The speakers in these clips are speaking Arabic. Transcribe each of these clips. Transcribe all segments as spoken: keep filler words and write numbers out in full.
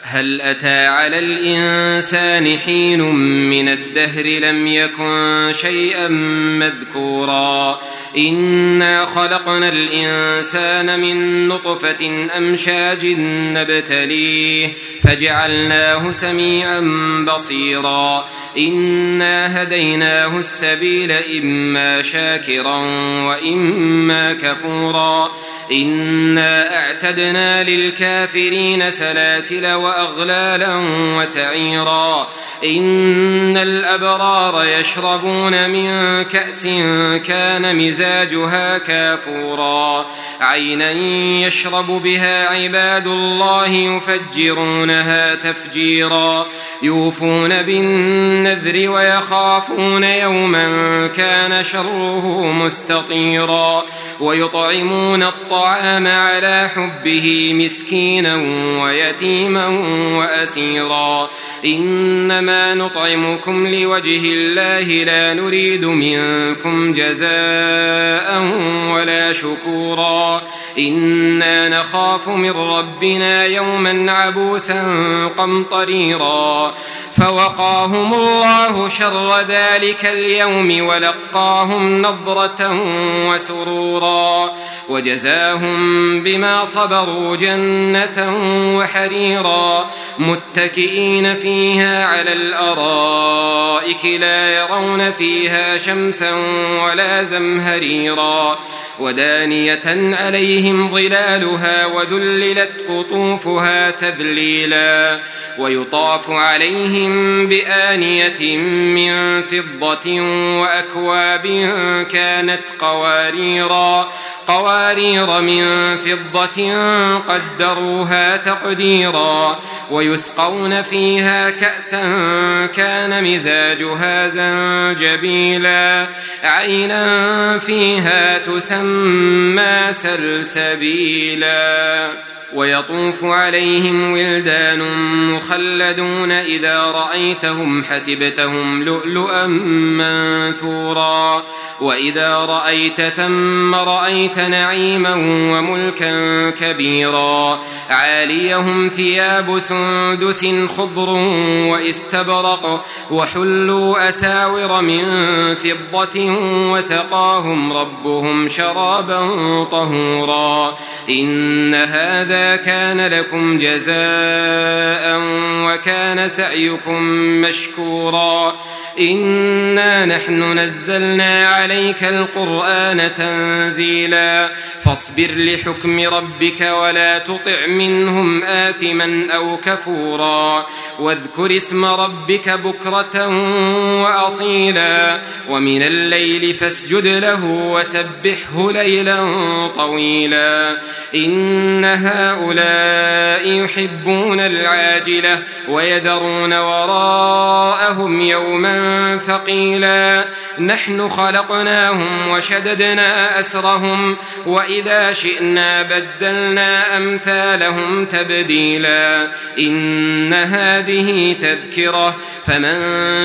هل أتى على الإنسان حين من الدهر لم يكن شيئا مذكورا إنا خلقنا الإنسان من نطفة أمشاج نبتليه فجعلناه سميعا بصيرا إنا هديناه السبيل إما شاكرا وإما كفورا إنا أعتدنا للكافرين سلاسل وأغلالا وسعيرا إن الأبرار يشربون من كأس كان مزاجها كافورا عينا يشرب بها عباد الله يفجرونها تفجيرا يوفون بالنذر ويخافون يوما كان شره مستطيرا ويطعمون الطعام على حبه مسكينا ويتيما وأسيرا إنما نطعمكم لوجه الله لا نريد منكم جزاء ولا شكورا إنا نخاف من ربنا يوما عبوسا قمطريرا فوقاهم الله شر ذلك اليوم ولقاهم نضرة وسرورا وجزاهم بما صبروا جنة وحريرا متكئين فيها على الأرائك لا يرون فيها شمسا ولا زمهريرا ودانية عليهم ظلالها وذللت قطوفها تذليلا ويطاف عليهم بآنية من فضة وأكواب كانت قواريرا قوارير من فضة قدروها تقديرا ويسقون فيها كأسا كان مزاجها زنجبيلا عينا فيها تسمى سلسبيلا ويطوف عليهم ولدان مخلدون إذا رأيتهم حسبتهم لؤلؤا منثورا وإذا رأيت ثم رأيت نعيما وملكا كبيرا عاليهم ثياب سندس خضر واستبرق وحلوا أساور من فضة وسقاهم ربهم شرابا طهورا إن هذا كان لكم جزاء وكان سعيكم مشكورا إنا نحن نزلنا عليك القرآن تنزيلا فاصبر لحكم ربك ولا تطع منهم آثما أو كفورا واذكر اسم ربك بكرة وأصيلا ومن الليل فاسجد له وسبحه ليلا طويلا إن هؤلاء يحبون العاجلة ويذرون وراءهم يوما ثقيلا نحن خلقناهم وشددنا أسرهم وإذا شئنا بدلنا أمثالهم تبديلا إن هذه تذكرة فمن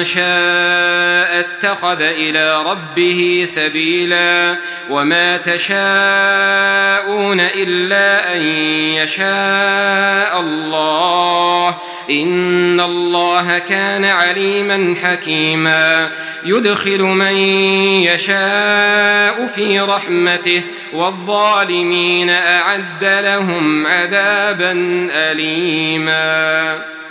شاء اتخذ إلى ربه سبيلا وما تشاءون إلا أن يشاء الله إن الله كان عليما حكيما يدخل من يشاء في رحمته والظالمين أعد لهم عذابا أليما.